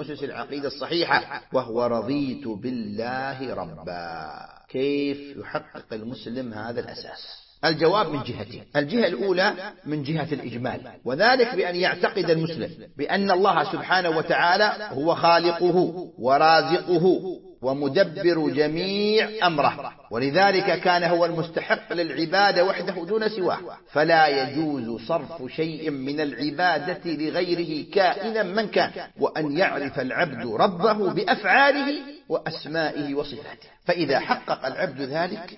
أسس العقيدة الصحيحة، وهو رضيت بالله ربا. كيف يحقق المسلم هذا الأساس؟ الجواب من جهتين. الجهة الأولى من جهة الإجمال، وذلك بأن يعتقد المسلم بأن الله سبحانه وتعالى هو خالقه ورازقه ومدبر جميع أمره، ولذلك كان هو المستحق للعبادة وحده دون سواه، فلا يجوز صرف شيء من العبادة لغيره كائنا من كان، وأن يعرف العبد ربه بأفعاله وأسمائه وصفاته. فإذا حقق العبد ذلك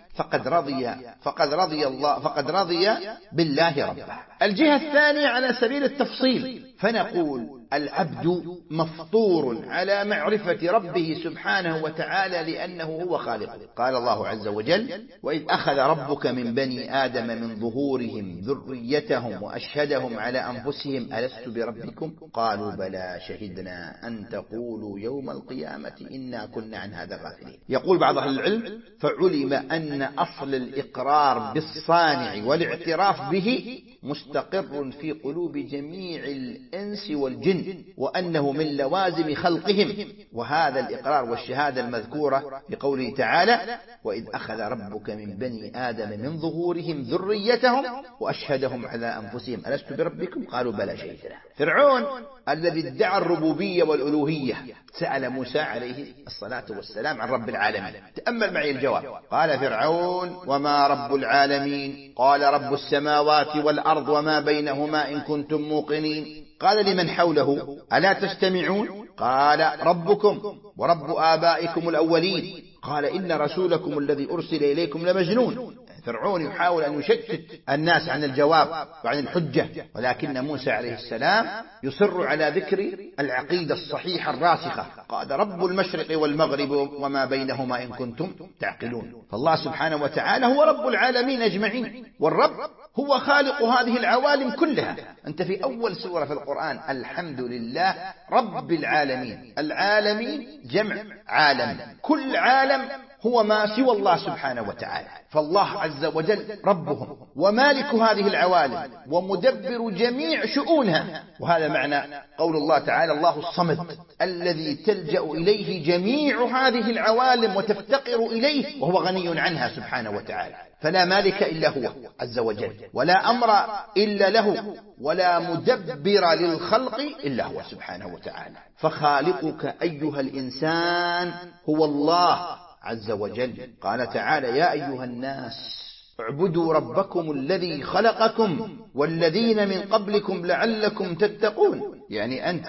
فقد رضي بالله ربا. الجهة الثانية على سبيل التفصيل، فنقول العبد مفطور على معرفة ربه سبحانه وتعالى لأنه هو خالقه. قال الله عز وجل: وإذ أخذ ربك من بني آدم من ظهورهم ذريتهم وأشهدهم على أنفسهم ألست بربكم قالوا بلى شهدنا أن تقولوا يوم القيامة إنا كنا عن هذا غافلين. يقول بعض أهل العلم: فعلم أن أصل الإقرار بالصانع والاعتراف به مستقر في قلوب جميع الإنس والجن، وأنه من لوازم خلقهم، وهذا الإقرار والشهادة المذكورة بقوله تعالى: وإذ أخذ ربك من بني آدم من ظهورهم ذريتهم وأشهدهم على أنفسهم ألست بربكم قالوا بلى شهدنا. فرعون الذي ادعى الربوبية والألوهية سأل موسى عليه الصلاة والسلام عن رب العالمين. تأمل معي الجواب. قال فرعون: وما رب العالمين؟ قال: رب السماوات والأرض وما بينهما إن كنتم موقنين. قال لمن حوله: ألا تستمعون؟ قال: ربكم ورب آبائكم الأولين. قال: إن رسولكم الذي أرسل إليكم لمجنون. فرعون يحاول أن يشتت الناس عن الجواب وعن الحجة، ولكن موسى عليه السلام يصر على ذكر العقيدة الصحيحة الراسخة. قال: رب المشرق والمغرب وما بينهما إن كنتم تعقلون. فالله سبحانه وتعالى هو رب العالمين أجمعين، والرب هو خالق هذه العوالم كلها. أنت في أول سورة في القرآن: الحمد لله رب العالمين. العالمين جمع عالم، كل عالم هو ما سوى الله سبحانه وتعالى، فالله عز وجل ربهم ومالك هذه العوالم ومدبر جميع شؤونها. وهذا معنى قول الله تعالى: الله الصمد الذي تلجأ إليه جميع هذه العوالم وتفتقر إليه، وهو غني عنها سبحانه وتعالى. فلا مالك إلا هو عز وجل، ولا أمر إلا له، ولا مدبر للخلق إلا هو سبحانه وتعالى. فخالقك أيها الإنسان هو الله عز وجل. قال تعالى: يا أيها الناس اعبدوا ربكم الذي خلقكم والذين من قبلكم لعلكم تتقون. يعني أنت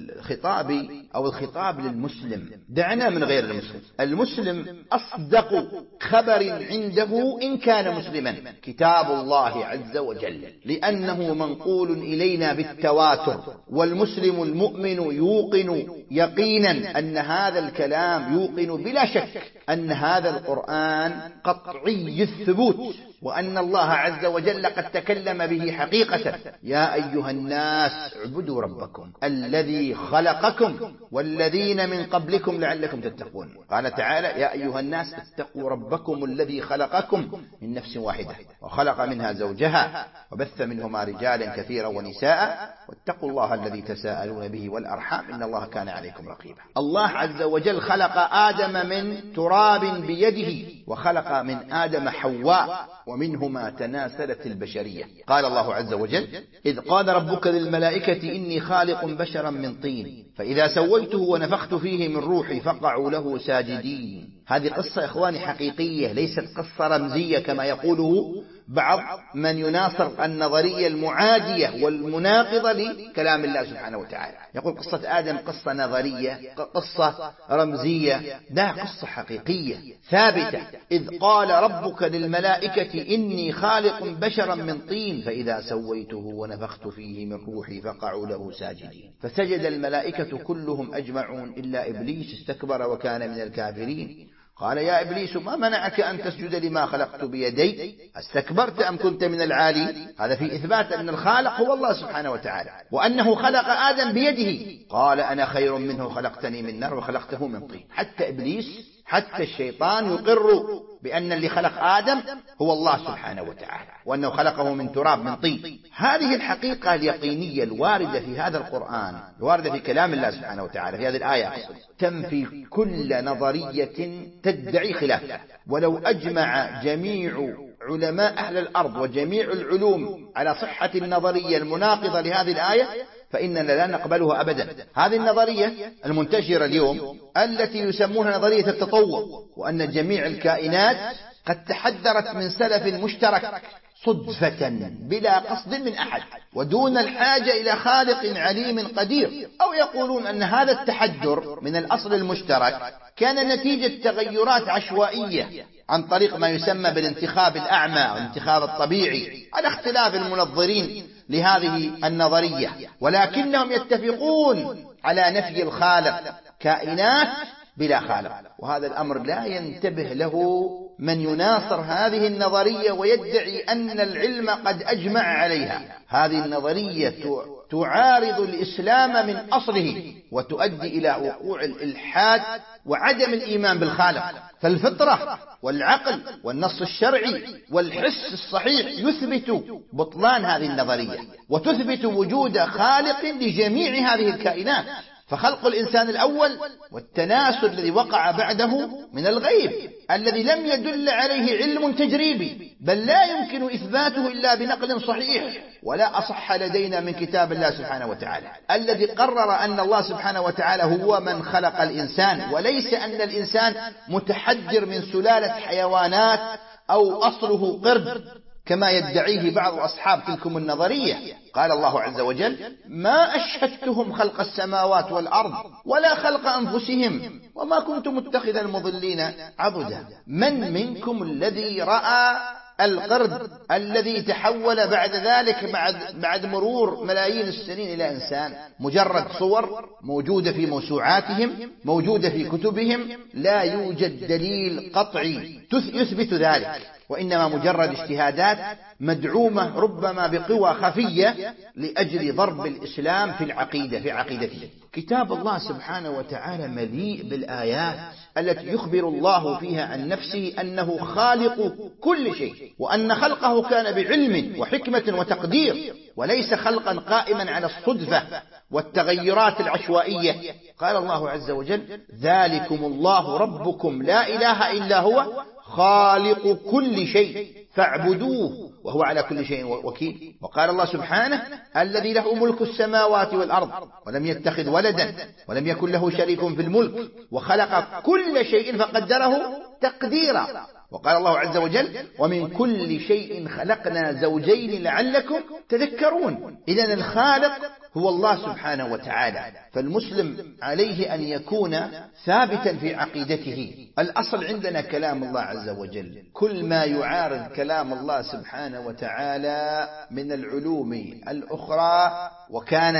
الخطاب للمسلم، دعنا من غير المسلم. المسلم أصدق خبر عنده إن كان مسلما كتاب الله عز وجل، لأنه منقول إلينا بالتواتر، والمسلم المؤمن يوقن يقينا أن هذا الكلام، يوقن بلا شك أن هذا القرآن قطعي الثبوت، وأن الله عز وجل قد تكلم به حقيقة. يا أيها الناس اعبدوا ربكم الذي خلقكم والذين من قبلكم لعلكم تتقون. قال تعالى: يا أيها الناس اتقوا ربكم الذي خلقكم من نفس واحدة وخلق منها زوجها وبث منهما رجالا كثيرا ونساء واتقوا الله الذي تساءلون به والأرحام إن الله كان عليكم رقيبا. الله عز وجل خلق آدم من تراب بيده، وخلق من آدم حواء، ومنهما تناسلت البشرية. قال الله عز وجل: إذ قال ربك للملائكة إني خالق بشرا من طين فإذا سويته ونفخت فيه من روحي فقعوا له ساجدين. هذه قصة إخواني حقيقية، ليست قصة رمزية كما يقوله بعض من يناصر النظرية المعادية والمناقضة لكلام الله سبحانه وتعالى. يقول قصة آدم قصة نظرية، قصة رمزية. لا، قصة حقيقية ثابتة. إذ قال ربك للملائكة إني خالق بشرا من طين فإذا سويته ونفخت فيه من روحي فقعوا له ساجدين. فسجد الملائكة كلهم أجمعون إلا إبليس استكبر وكان من الكافرين. قال: يا إبليس ما منعك أن تسجد لما خلقت بيدي؟ استكبرت أم كنت من العالي؟ هذا في إثبات أن الخالق هو الله سبحانه وتعالى، وأنه خلق آدم بيده. قال: أنا خير منه خلقتني من نار وخلقته من طين. حتى إبليس حتى الشيطان يقر بأن اللي خلق آدم هو الله سبحانه وتعالى، وأنه خلقه من تراب من طين. هذه الحقيقة اليقينية الواردة في هذا القرآن، الواردة في كلام الله سبحانه وتعالى في هذه الآية، تنفي كل نظرية تدعي خلافها. ولو أجمع جميع علماء أهل الأرض وجميع العلوم على صحة النظرية المناقضة لهذه الآية فإننا لا نقبلها أبدا. هذه النظرية المنتشرة اليوم التي يسمونها نظرية التطور، وأن جميع الكائنات قد تحدرت من سلف مشترك صدفة بلا قصد من أحد ودون الحاجة إلى خالق عليم قدير، أو يقولون أن هذا التحدر من الأصل المشترك كان نتيجة تغيرات عشوائية عن طريق ما يسمى بالانتخاب الأعمى أو الانتخاب الطبيعي، على اختلاف المنظرين لهذه النظرية، ولكنهم يتفقون على نفي الخالق، كائنات بلا خالق. وهذا الأمر لا ينتبه له من يناصر هذه النظرية ويدعي أن العلم قد أجمع عليها. هذه النظرية تعارض الإسلام من أصله وتؤدي إلى وقوع الإلحاد وعدم الإيمان بالخالق. فالفطرة والعقل والنص الشرعي والحس الصحيح يثبت بطلان هذه النظرية وتثبت وجود خالق لجميع هذه الكائنات. فخلق الإنسان الأول والتناسل الذي وقع بعده من الغيب الذي لم يدل عليه علم تجريبي، بل لا يمكن إثباته إلا بنقل صحيح، ولا أصح لدينا من كتاب الله سبحانه وتعالى الذي قرر أن الله سبحانه وتعالى هو من خلق الإنسان، وليس أن الإنسان متحجر من سلالة حيوانات أو أصله قرد كما يدعيه بعض أصحاب تلكم النظرية. قال الله عز وجل: ما أشهدتهم خلق السماوات والأرض ولا خلق أنفسهم وما كنت متخذ المضلين عضدا. من منكم الذي رأى القرد الذي تحول بعد ذلك بعد مرور ملايين السنين إلى إنسان؟ مجرد صور موجودة في موسوعاتهم، موجودة في كتبهم، لا يوجد دليل قطعي يثبت ذلك، وإنما مجرد اجتهادات مدعومة ربما بقوى خفية لأجل ضرب الإسلام في العقيدة، في عقيدته. كتاب الله سبحانه وتعالى مليء بالآيات التي يخبر الله فيها عن نفسه أنه خالق كل شيء، وأن خلقه كان بعلم وحكمة وتقدير، وليس خلقا قائما على الصدفة والتغيرات العشوائية. قال الله عز وجل: ذلكم الله ربكم لا إله إلا هو خالق كل شيء فاعبدوه وهو على كل شيء وكيل. وقال الله سبحانه: الذي له ملك السماوات والأرض ولم يتخذ ولدا ولم يكن له شريك في الملك وخلق كل شيء فقدره تقديرا. وقال الله عز وجل: ومن كل شيء خلقنا زوجين لعلكم تذكرون. إذن الخالق هو الله سبحانه وتعالى، فالمسلم عليه أن يكون ثابتا في عقيدته. الأصل عندنا كلام الله عز وجل، كل ما يعارض كلام الله سبحانه وتعالى من العلوم الأخرى وكان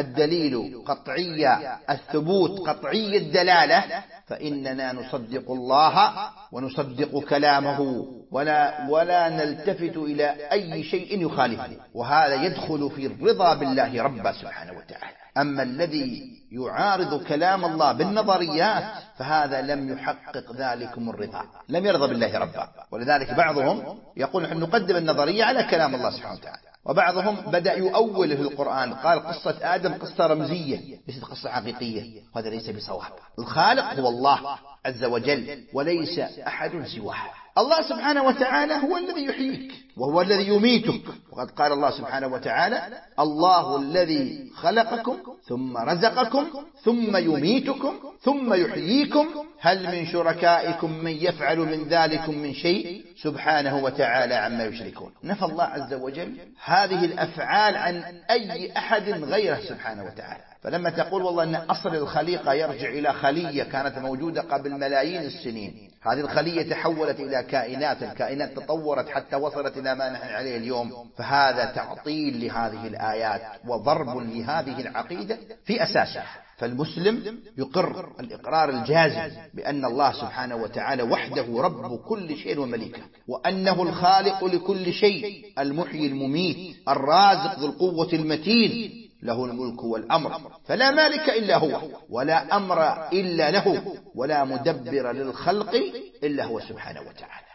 الدليل قطعي الثبوت قطعي الدلالة فإننا نصدق الله ونصدق كلامه ولا نلتفت إلى أي شيء يخالفه، وهذا يدخل في الرضا بالله ربا سبحانه وتعالى. أما الذي يعارض كلام الله بالنظريات فهذا لم يحقق ذلكم الرضا، لم يرضى بالله ربا. ولذلك بعضهم يقول نحن نقدم النظرية على كلام الله سبحانه وتعالى، وبعضهم بدأ يؤول في القرآن، قال قصة آدم قصة رمزية ليست قصة حقيقية، وهذا ليس بصواب. الخالق هو الله عز وجل وليس أحد سواه. الله سبحانه وتعالى هو الذي يحييك وهو الذي يميتك، وقد قال الله سبحانه وتعالى: الله الذي خلقكم ثم رزقكم ثم يميتكم ثم يحييكم هل من شركائكم من يفعل من ذلكم من شيء سبحانه وتعالى عما يشركون. نفى الله عز وجل هذه الأفعال عن أي أحد غيره سبحانه وتعالى. فلما تقول والله أن أصل الخليقة يرجع إلى خلية كانت موجودة قبل ملايين السنين، هذه الخلية تحولت إلى كائنات، الكائنات تطورت حتى وصلت إلى ما نحن عليه اليوم، فهذا تعطيل لهذه الآيات وضرب لهذه العقيدة في أساسها. فالمسلم يقر الإقرار الجازم بأن الله سبحانه وتعالى وحده رب كل شيء ومليكه، وأنه الخالق لكل شيء، المحيي المميت، الرازق ذو القوة المتين، له الملك والأمر، فلا مالك إلا هو، ولا أمر إلا له، ولا مدبر للخلق إلا هو سبحانه وتعالى.